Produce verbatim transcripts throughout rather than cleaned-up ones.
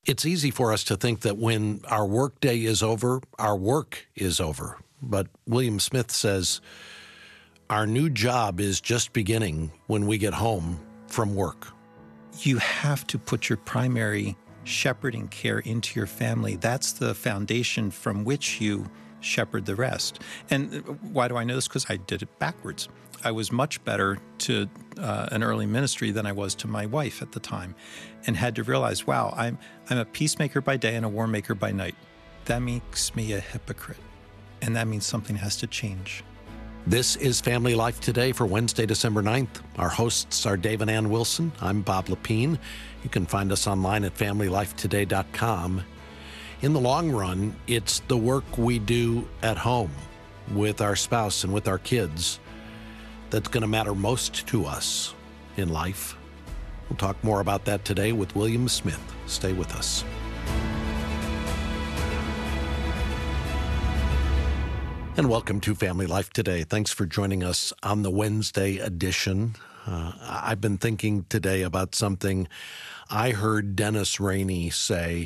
It's easy for us to think that when our workday is over, our work is over. But William Smith says our new job is just beginning when we get home from work. You have to put your primary shepherding care into your family. That's the foundation from which you shepherd the rest. And why do I know this? Because I did it backwards. I was much better to uh, an early ministry than I was to my wife at the time, and had to realize, wow, I'm I'm a peacemaker by day and a war maker by night. That makes me a hypocrite, and that means something has to change. This is Family Life Today for Wednesday, December ninth. Our hosts are Dave and Ann Wilson. I'm Bob Lepine. You can find us online at family life today dot com. In the long run, it's the work we do at home with our spouse and with our kids that's going to matter most to us in life. We'll talk more about that today with William Smith. Stay with us. And welcome to Family Life Today. Thanks for joining us on the Wednesday edition. Uh, I've been thinking today about something I heard Dennis Rainey say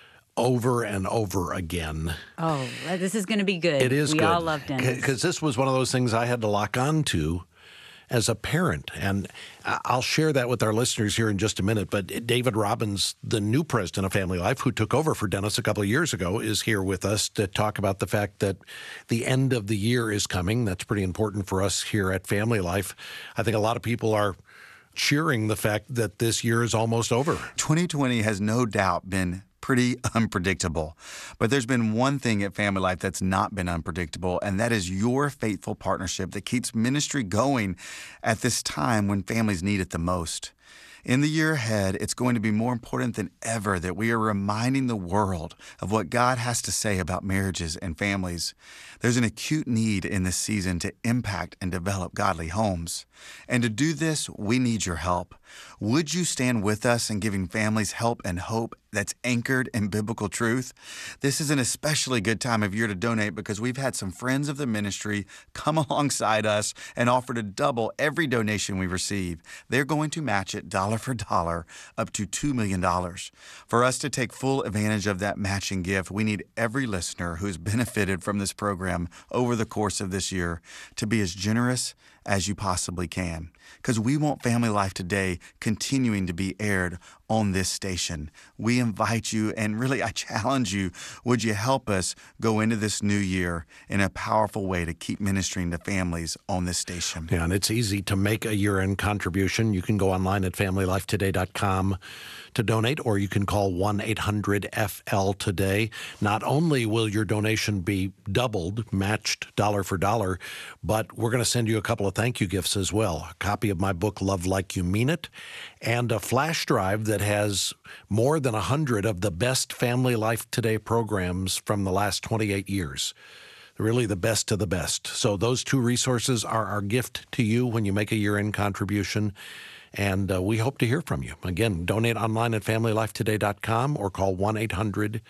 over and over again. Oh, this is going to be good. It is we good. We all love Dennis. Because this was one of those things I had to lock on to as a parent. And I'll share that with our listeners here in just a minute. But David Robbins, the new president of Family Life, who took over for Dennis a couple of years ago, is here with us to talk about the fact that the end of the year is coming. That's pretty important for us here at Family Life. I think a lot of people are cheering the fact that this year is almost over. twenty twenty has no doubt been pretty unpredictable. But there's been one thing at Family Life that's not been unpredictable, and that is your faithful partnership that keeps ministry going at this time when families need it the most. In the year ahead, it's going to be more important than ever that we are reminding the world of what God has to say about marriages and families. There's an acute need in this season to impact and develop godly homes. And to do this, we need your help. Would you stand with us in giving families help and hope that's anchored in biblical truth? This is an especially good time of year to donate because we've had some friends of the ministry come alongside us and offer to double every donation we receive. They're going to match it dollar for dollar up to two million dollars. For us to take full advantage of that matching gift, we need every listener who's benefited from this program over the course of this year to be as generous as you possibly can, because we want Family Life Today continuing to be aired on this station. We invite you, and really I challenge you, would you help us go into this new year in a powerful way to keep ministering to families on this station? Yeah, and it's easy to make a year-end contribution. You can go online at family life today dot com to donate, or you can call one eight hundred F L today. Not only will your donation be doubled, matched dollar for dollar, but we're going to send you a couple of thank you gifts as well. A copy of my book, Love Like You Mean It, and a flash drive that has more than one hundred of the best Family Life Today programs from the last twenty-eight years. Really the best of the best. So those two resources are our gift to you when you make a year-end contribution. And uh, we hope to hear from you. Again, donate online at family life today dot com or call one eight hundred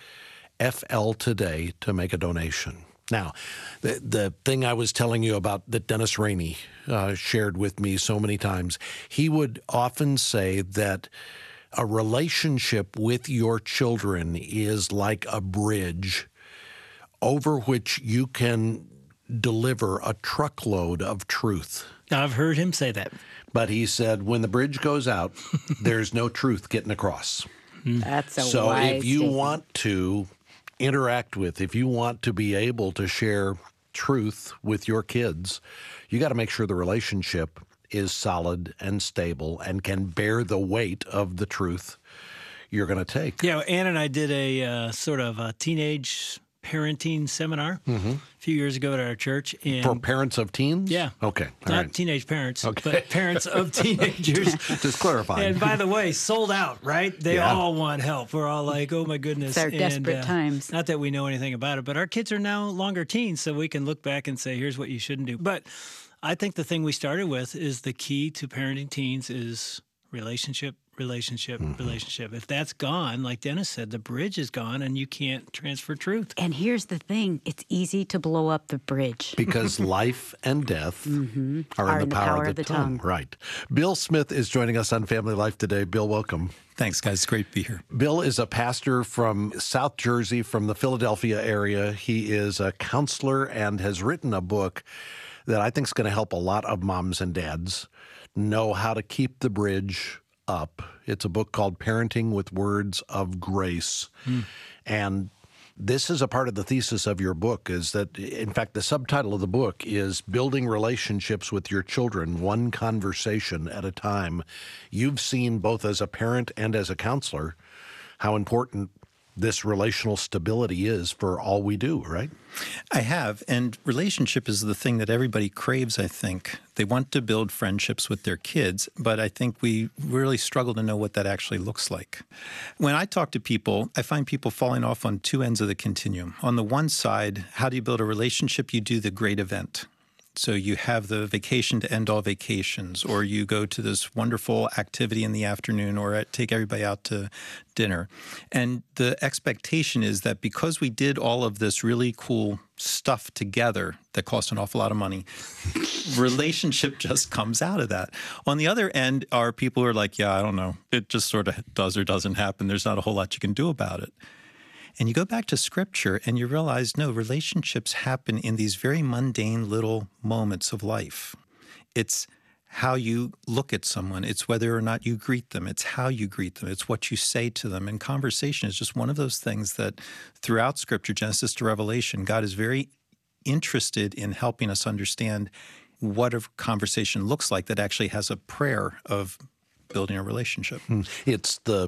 F L today to make a donation. Now, the, the thing I was telling you about that Dennis Rainey uh, shared with me so many times, he would often say that a relationship with your children is like a bridge over which you can deliver a truckload of truth. I've heard him say that. But he said, when the bridge goes out, there's no truth getting across. That's a so wise if you statement. want to interact with, if you want to be able to share truth with your kids, you got to make sure the relationship is solid and stable and can bear the weight of the truth you're going to take. Yeah, Ann and I did a uh, sort of a teenage parenting seminar Mm-hmm. a few years ago at our church. And For parents of teens? Yeah. Okay. All not right. teenage parents, Okay. but parents of teenagers. Just clarifying. And by the way, sold out, right? They Yeah. all want help. We're all like, oh my goodness. It's our And, desperate uh, times. Not that we know anything about it, but our kids are now longer teens, so we can look back and say, here's what you shouldn't do. But I think the thing we started with is the key to parenting teens is relationship, relationship, Mm-hmm. relationship. If that's gone, like Dennis said, the bridge is gone and you can't transfer truth. And here's the thing, it's easy to blow up the bridge. Because life and death are, in the, power, of the, tongue. Right. Bill Smith is joining us on Family Life today. Bill, welcome. Thanks, guys. It's great to be here. Bill is a pastor from South Jersey, from the Philadelphia area. He is a counselor and has written a book that I think is going to help a lot of moms and dads know how to keep the bridge up. It's a book called Parenting with Words of Grace. Mm. And this is a part of the thesis of your book, is that, in fact, the subtitle of the book is Building Relationships with Your Children, One Conversation at a Time. You've seen, both as a parent and as a counselor, how important this relational stability is for all we do, right? I have. And relationship is the thing that everybody craves, I think. They want to build friendships with their kids, but I think we really struggle to know what that actually looks like. When I talk to people, I find people falling off on two ends of the continuum. On the one side, how do you build a relationship? You do the great event. So you have the vacation to end all vacations, or you go to this wonderful activity in the afternoon, or take everybody out to dinner. And the expectation is that because we did all of this really cool stuff together that cost an awful lot of money, relationship just comes out of that. On the other end are people who are like, yeah, I don't know. It just sort of does or doesn't happen. There's not a whole lot you can do about it. And you go back to Scripture and you realize, no, relationships happen in these very mundane little moments of life. It's how you look at someone. It's whether or not you greet them. It's how you greet them. It's what you say to them. And conversation is just one of those things that throughout Scripture, Genesis to Revelation, God is very interested in helping us understand what a conversation looks like that actually has a prayer of building a relationship. It's the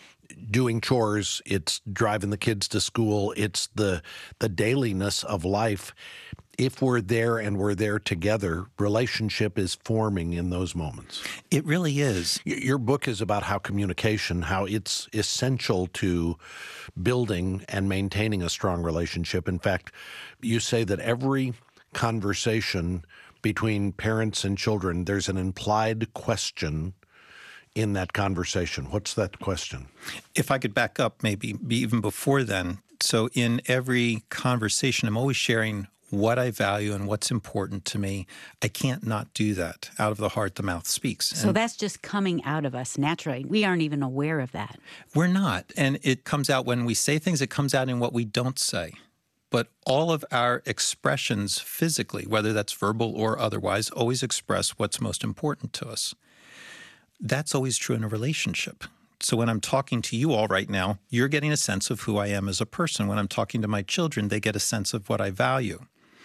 doing chores, it's driving the kids to school, it's the the dailiness of life. If we're there and we're there together, relationship is forming in those moments. It really is. Your book is about how communication, how it's essential to building and maintaining a strong relationship. In fact, you say that every conversation between parents and children, there's an implied question in that conversation. What's that question? If I could back up maybe even before then. So in every conversation, I'm always sharing what I value and what's important to me. I can't not do that. Out of the heart, the mouth speaks. So and that's just coming out of us naturally. We aren't even aware of that. We're not. And it comes out when we say things, it comes out in what we don't say. But all of our expressions physically, whether that's verbal or otherwise, always express what's most important to us. That's always true in a relationship. So when I'm talking to you all right now, you're getting a sense of who I am as a person. When I'm talking to my children, they get a sense of what I value.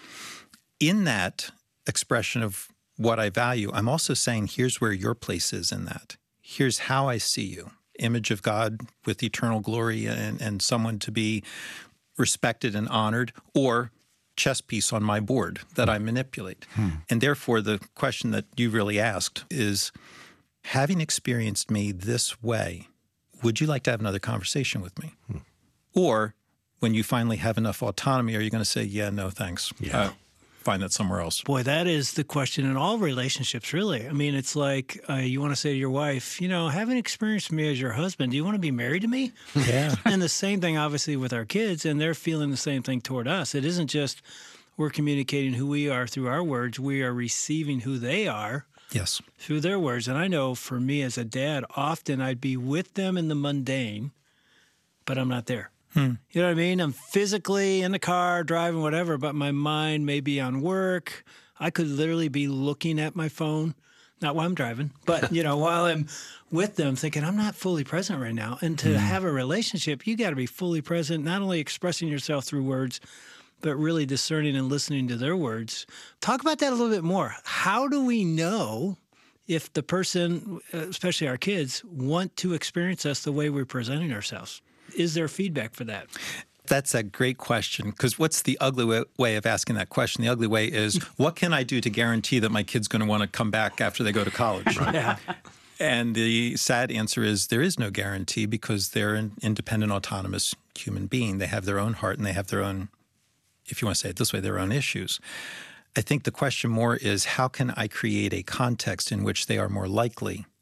In that expression of what I value, I'm also saying, here's where your place is in that. Here's how I see you. Image of God with eternal glory and, and someone to be respected and honored, or chess piece on my board that I manipulate. Hmm. And therefore, the question that you really asked is, having experienced me this way, would you like to have another conversation with me? Hmm. Or when you finally have enough autonomy, are you going to say, yeah, no, thanks. Yeah. Uh, find that somewhere else. Boy, that is the question in all relationships, really. I mean, it's like uh, you want to say to your wife, you know, having experienced me as your husband, do you want to be married to me? Yeah. And the same thing, obviously, with our kids, and they're feeling the same thing toward us. It isn't just we're communicating who we are through our words. We are receiving who they are. Yes. Through their words. And I know for me as a dad, often I'd be with them in the mundane, but I'm not there. Hmm. You know what I mean? I'm physically in the car, driving, whatever, but my mind may be on work. I could literally be looking at my phone, not while I'm driving, but, you know, while I'm with them thinking, I'm not fully present right now. And to hmm. have a relationship, you got to be fully present, not only expressing yourself through words, but really discerning and listening to their words. Talk about that a little bit more. How do we know if the person, especially our kids, want to experience us the way we're presenting ourselves? Is there feedback for that? That's a great question, because what's the ugly way of asking that question? The ugly way is, what can I do to guarantee that my kid's going to want to come back after they go to college? Right. Yeah. And the sad answer is there is no guarantee, because they're an independent, autonomous human being. They have their own heart and they have their own, if you want to say it this way, their own issues. I think the question more is, how can I create a context in which they are more likely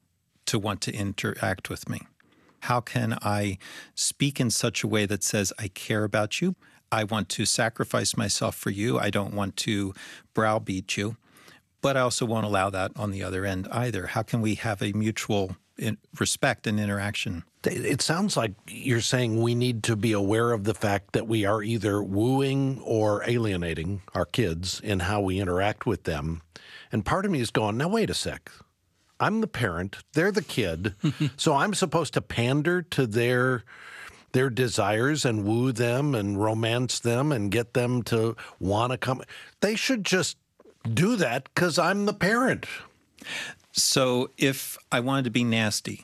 to want to interact with me? How can I speak in such a way that says, I care about you, I want to sacrifice myself for you, I don't want to browbeat you, but I also won't allow that on the other end either. How can we have a mutual respect and interaction? It sounds like you're saying we need to be aware of the fact that we are either wooing or alienating our kids in how we interact with them. And part of me is going, now, wait a sec. I'm the parent. They're the kid. So I'm supposed to pander to their their desires and woo them and romance them and get them to want to come. They should just do that because I'm the parent. So if I wanted to be nasty,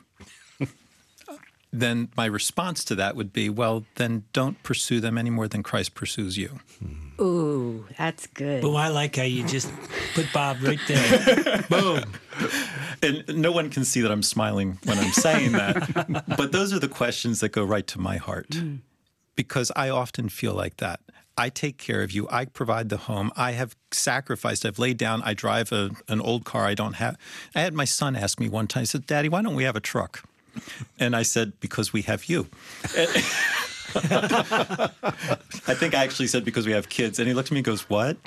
then my response to that would be, well, then don't pursue them any more than Christ pursues you. Ooh, that's good. Oh, I like how you just put Bob right there. Boom. And no one can see that I'm smiling when I'm saying that. But those are the questions that go right to my heart. Mm. Because I often feel like that. I take care of you. I provide the home. I have sacrificed. I've laid down. I drive a, an old car I don't have. I had my son ask me one time, he said, Daddy, why don't we have a truck? And I said, because we have you. I think I actually said, because we have kids. And he looked at me and goes, what?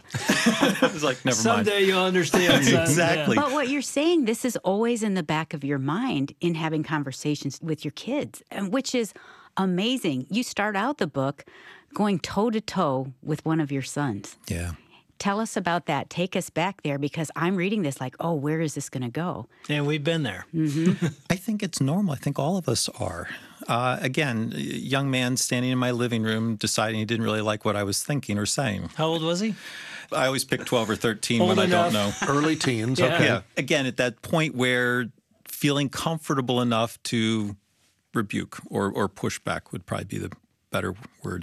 I was like, never Someday mind. Someday you'll understand, son. Exactly. But what you're saying, this is always in the back of your mind in having conversations with your kids, and which is amazing. You start out the book going toe-to-toe with one of your sons. Yeah. Tell us about that. Take us back there, because I'm reading this like, oh, where is this going to go? And we've been there. Mm-hmm. I think it's normal. I think all of us are. Uh, again, a young man standing in my living room deciding he didn't really like what I was thinking or saying. How old was he? I always pick twelve or thirteen Old when enough. I don't know. Early teens, Yeah. okay. Yeah. Again, at that point where feeling comfortable enough to rebuke or, or push back would probably be the better word.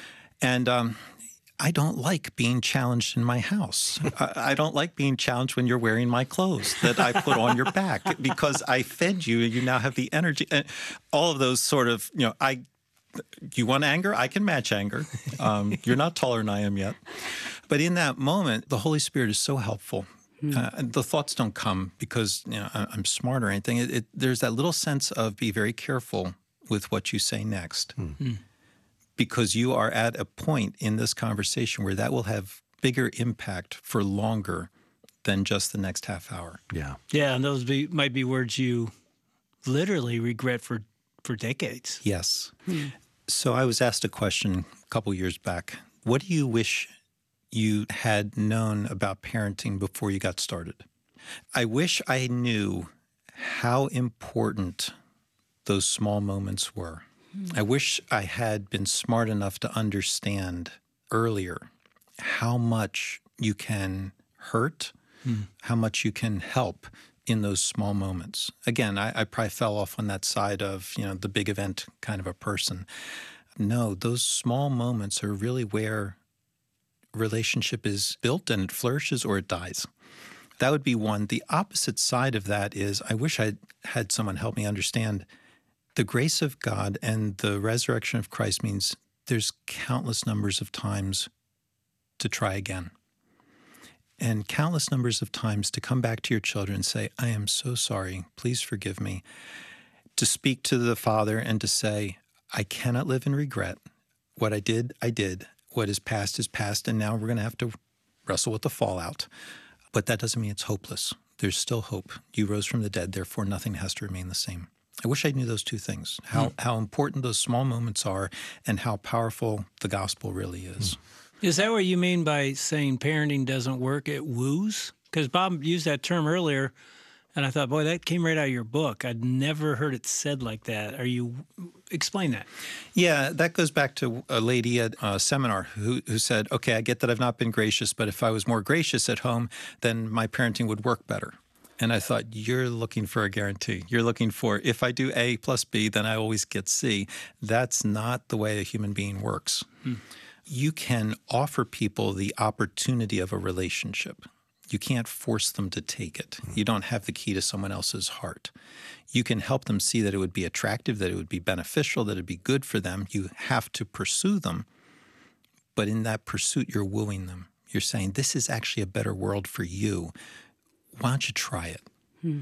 And um, I don't like being challenged in my house. I, I don't like being challenged when you're wearing my clothes that I put on your back because I fed you and you now have the energy. And all of those sort of, you know, I, you want anger? I can match anger. Um, you're not taller than I am yet. But in that moment, the Holy Spirit is so helpful. Mm. Uh, the thoughts don't come because, you know, I'm smart or anything. It, it, there's that little sense of be very careful with what you say next. Mm. Mm. Because you are at a point in this conversation where that will have bigger impact for longer than just the next half hour. Yeah. Yeah, and those be, might be words you literally regret for, for decades. Yes. Hmm. So I was asked a question a couple years back. What do you wish you had known about parenting before you got started? I wish I knew how important those small moments were. I wish I had been smart enough to understand earlier how much you can hurt, mm. how much you can help in those small moments. Again, I, I probably fell off on that side of, you know, the big event kind of a person. No, those small moments are really where relationship is built and it flourishes or it dies. That would be one. The opposite side of that is I wish I had someone help me understand the grace of God and the resurrection of Christ means there's countless numbers of times to try again. And countless numbers of times to come back to your children and say, I am so sorry, please forgive me. To speak to the Father and to say, I cannot live in regret. What I did, I did. What is past is past, and now we're going to have to wrestle with the fallout. But that doesn't mean it's hopeless. There's still hope. You rose from the dead, therefore nothing has to remain the same. I wish I knew those two things, how, mm. how important those small moments are and how powerful the gospel really is. Is that what you mean by saying parenting doesn't work, it woos? Because Bob used that term earlier, and I thought, boy, that came right out of your book. I'd never heard it said like that. Are you explain that? Yeah, that goes back to a lady at a seminar who, who said, okay, I get that I've not been gracious, but if I was more gracious at home, then my parenting would work better. And I thought, you're looking for a guarantee. You're looking for, if I do A plus B, then I always get C. That's not the way a human being works. Hmm. You can offer people the opportunity of a relationship. You can't force them to take it. You don't have the key to someone else's heart. You can help them see that it would be attractive, that it would be beneficial, that it would be good for them. You have to pursue them. But in that pursuit, you're wooing them. You're saying, this is actually a better world for you. Why don't you try it? Hmm.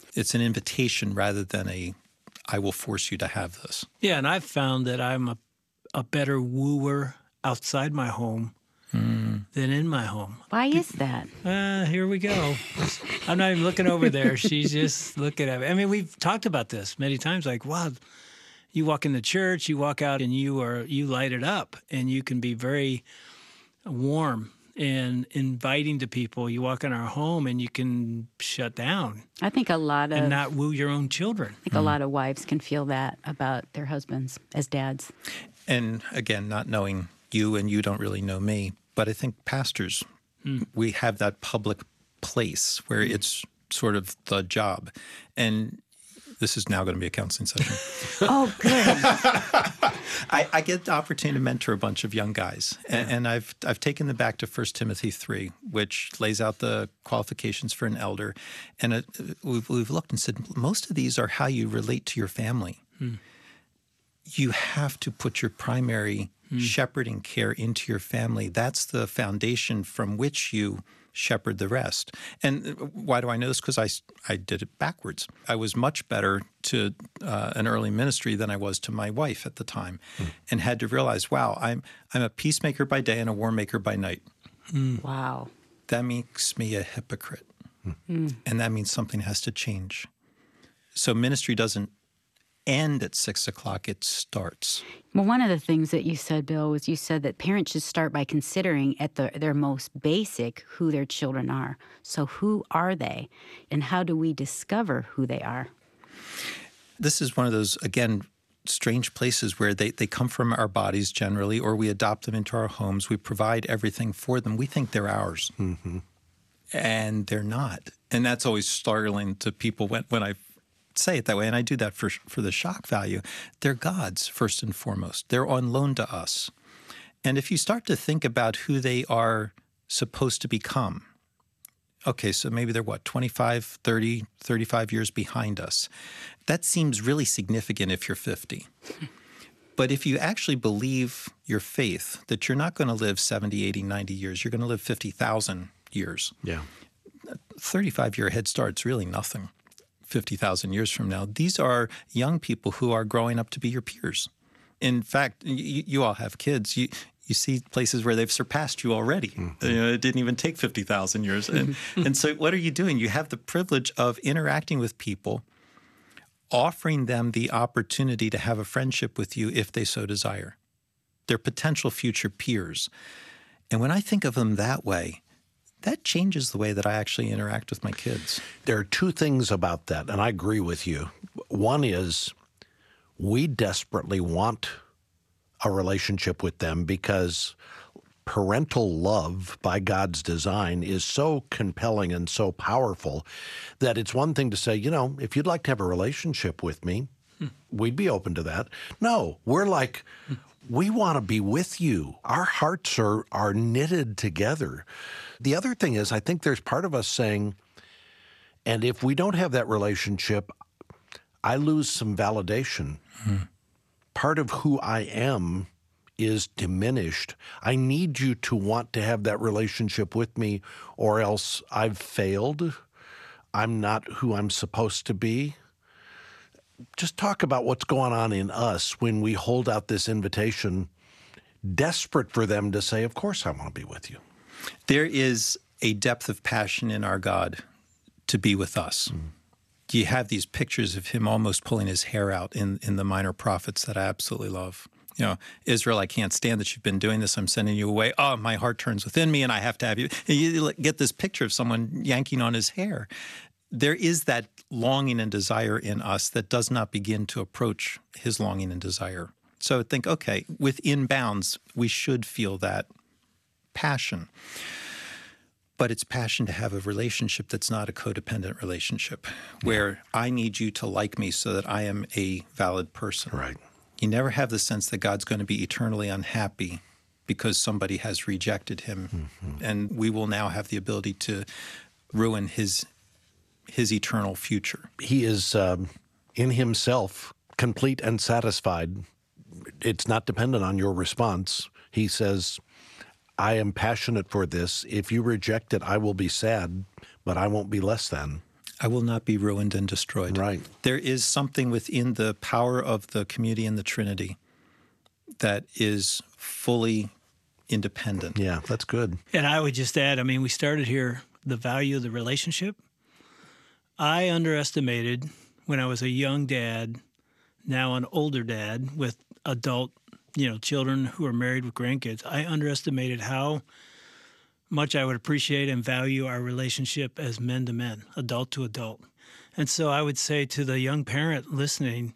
It's an invitation rather than a, I will force you to have this. Yeah, and I've found that I'm a, a better wooer outside my home mm. than in my home. Why is that? Uh, here we go. I'm not even looking over there. She's just looking at me. I mean, we've talked about this many times. Like, wow, you walk in the church, you walk out, and you are you light it up, and you can be very warm and inviting to people. You walk in our home, and you can shut down. I think a lot of and not woo your own children. I think mm. a lot of wives can feel that about their husbands as dads. And again, not knowing you, and you don't really know me, but I think pastors, mm. we have that public place where mm. it's sort of the job. And this is now going to be a counseling session. Oh, good. I, I get the opportunity to mentor a bunch of young guys, and, yeah. and I've I've taken them back to First Timothy three, which lays out the qualifications for an elder. And it, we've, we've looked and said, most of these are how you relate to your family. Hmm. You have to put your primary hmm. shepherding care into your family. That's the foundation from which you shepherd the rest. And why do I know this? Because I, I did it backwards. I was much better to uh, an early ministry than I was to my wife at the time, mm. and had to realize, wow, I'm I'm a peacemaker by day and a war maker by night. Mm. Wow. That makes me a hypocrite. Mm. And that means something has to change. So ministry doesn't end at six o'clock, it starts. Well, one of the things that you said, Bill, was you said that parents should start by considering at the, their most basic who their children are. So who are they, and how do we discover who they are? This is one of those, again, strange places where they, they come from our bodies generally, or we adopt them into our homes. We provide everything for them. We think they're ours. Mm-hmm. And they're not. And that's always startling to people when, when I say it that way, and I do that for for the shock value. They're God's, first and foremost. They're on loan to us. And if you start to think about who they are supposed to become, okay, so maybe they're what, twenty-five, thirty, thirty-five years behind us. That seems really significant if you're fifty. But if you actually believe your faith that you're not going to live seventy, eighty, ninety years, you're going to live fifty thousand years. Yeah. thirty-five-year head start's really nothing. fifty thousand years from now, these are young people who are growing up to be your peers. In fact, you, you all have kids. You you see places where they've surpassed you already. Mm-hmm. You know, it didn't even take fifty thousand years. And, and so what are you doing? You have the privilege of interacting with people, offering them the opportunity to have a friendship with you if they so desire. They're potential future peers. And when I think of them that way, that changes the way that I actually interact with my kids. There are two things about that, and I agree with you. One is we desperately want a relationship with them because parental love by God's design is so compelling and so powerful that it's one thing to say, you know, if you'd like to have a relationship with me, hmm. we'd be open to that. No, we're like, hmm. we want to be with you. Our hearts are are knitted together. The other thing is, I think there's part of us saying, and if we don't have that relationship, I lose some validation. Mm-hmm. Part of who I am is diminished. I need you to want to have that relationship with me, or else I've failed. I'm not who I'm supposed to be. Just talk about what's going on in us when we hold out this invitation, desperate for them to say, of course I want to be with you. There is a depth of passion in our God to be with us. Mm. You have these pictures of him almost pulling his hair out in, in the Minor Prophets that I absolutely love. You know, Israel, I can't stand that you've been doing this. I'm sending you away. Oh, my heart turns within me and I have to have you. And you get this picture of someone yanking on his hair. There is that longing and desire in us that does not begin to approach his longing and desire. So I think, okay, within bounds, we should feel that passion. But it's passion to have a relationship that's not a codependent relationship, where I need you to like me so that I am a valid person. Right. You never have the sense that God's going to be eternally unhappy because somebody has rejected him. Mm-hmm. And we will now have the ability to ruin his his eternal future. He is um, in himself complete and satisfied. It's not dependent on your response. He says, I am passionate for this. If you reject it, I will be sad, but I won't be less than. I will not be ruined and destroyed. Right. There is something within the power of the community and the Trinity that is fully independent. Yeah, that's good. And I would just add, I mean, we started here, the value of the relationship. I underestimated when I was a young dad, now an older dad with adult, you know, children who are married with grandkids. I underestimated how much I would appreciate and value our relationship as men to men, adult to adult. And so I would say to the young parent listening,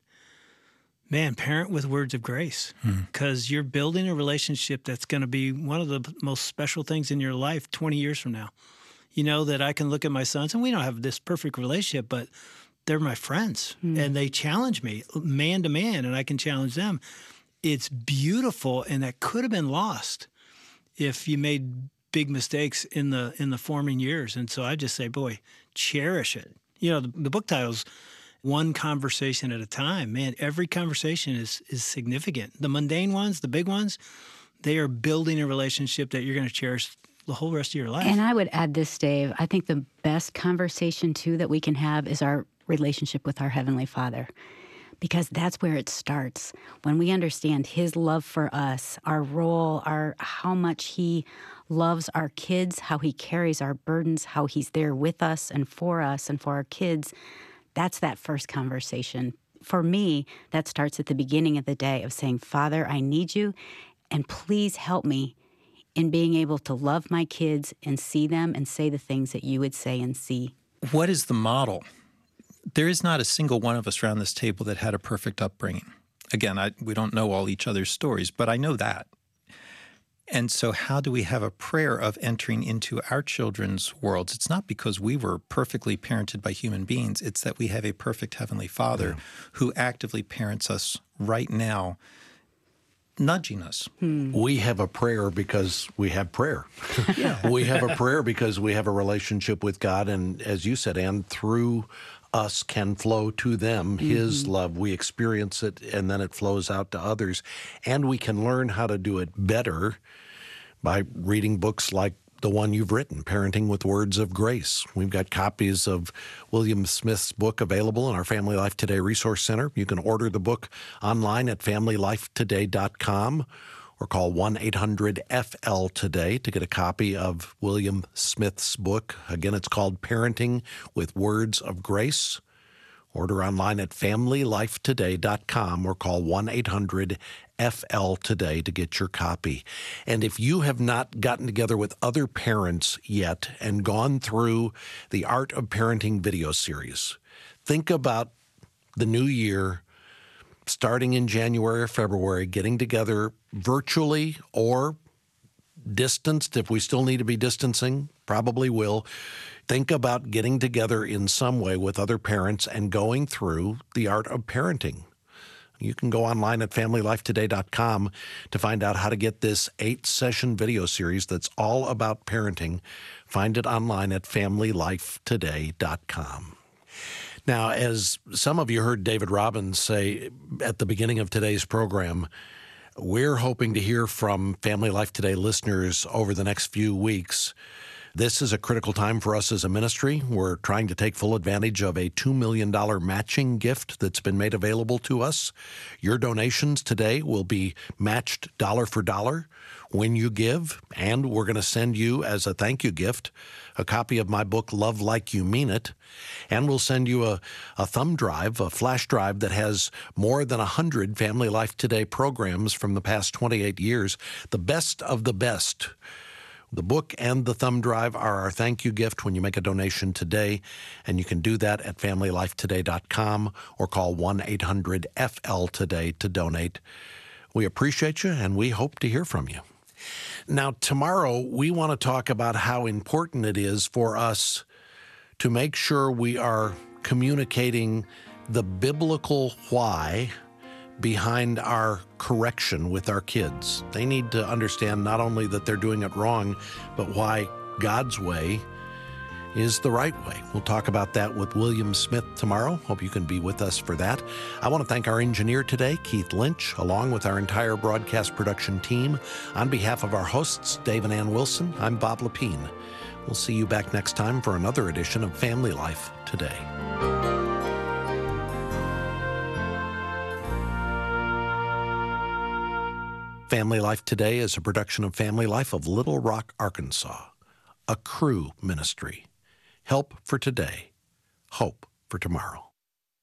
man, parent with words of grace, because you're building a relationship that's going to be one of the most special things in your life twenty years from now. You know, that I can look at my sons, and we don't have this perfect relationship, but they're my friends, and they challenge me man to man, and I can challenge them. It's beautiful, and that could have been lost if you made big mistakes in the in the forming years. And so I just say, boy, cherish it. You know, the, the book title's One Conversation at a Time. Man, every conversation is is significant. The mundane ones, the big ones, they are building a relationship that you're going to cherish the whole rest of your life. And I would add this, Dave. I think the best conversation, too, that we can have is our relationship with our Heavenly Father, because that's where it starts. When we understand His love for us, our role, our how much He loves our kids, how He carries our burdens, how He's there with us and for us and for our kids, that's that first conversation. For me, that starts at the beginning of the day of saying, Father, I need you, and please help me in being able to love my kids and see them and say the things that you would say and see. What is the model? There is not a single one of us around this table that had a perfect upbringing. Again, I, we don't know all each other's stories, but I know that. And so how do we have a prayer of entering into our children's worlds? It's not because we were perfectly parented by human beings. It's that we have a perfect Heavenly Father yeah. who actively parents us right now, nudging us. Hmm. We have a prayer because we have prayer. Yeah. We have a prayer because we have a relationship with God. And as you said, Ann, through us can flow to them mm-hmm. His love. We experience it, and then it flows out to others. And we can learn how to do it better by reading books like the one you've written, Parenting with Words of Grace. We've got copies of William Smith's book available in our Family Life Today Resource Center. You can order the book online at family life today dot com or call one eight hundred F L today to get a copy of William Smith's book. Again, it's called Parenting with Words of Grace. Order online at family life today dot com or call one eight hundred F L today to get your copy. And if you have not gotten together with other parents yet and gone through the Art of Parenting video series, think about the new year, starting in January or February, getting together virtually or distanced. If we still need to be distancing, probably will. Think about getting together in some way with other parents and going through the Art of Parenting. You can go online at family life today dot com to find out how to get this eight-session video series that's all about parenting. Find it online at family life today dot com. Now, as some of you heard David Robbins say at the beginning of today's program, we're hoping to hear from Family Life Today listeners over the next few weeks. This is a critical time for us as a ministry. We're trying to take full advantage of a two million dollars matching gift that's been made available to us. Your donations today will be matched dollar for dollar when you give, and we're going to send you, as a thank you gift, a copy of my book, Love Like You Mean It, and we'll send you a, a thumb drive, a flash drive that has more than one hundred Family Life Today programs from the past twenty-eight years, the best of the best. The book and the thumb drive are our thank you gift when you make a donation today, and you can do that at family life today dot com or call one eight hundred F L today to donate. We appreciate you, and we hope to hear from you. Now, tomorrow, we want to talk about how important it is for us to make sure we are communicating the biblical why behind our correction with our kids. They need to understand not only that they're doing it wrong, but why God's way is the right way. We'll talk about that with William Smith tomorrow. Hope you can be with us for that. I want to thank our engineer today, Keith Lynch, along with our entire broadcast production team. On behalf of our hosts, Dave and Ann Wilson, I'm Bob Lepine. We'll see you back next time for another edition of Family Life Today. today. Family Life Today is a production of Family Life of Little Rock, Arkansas, a Cru ministry. Help for today, hope for tomorrow.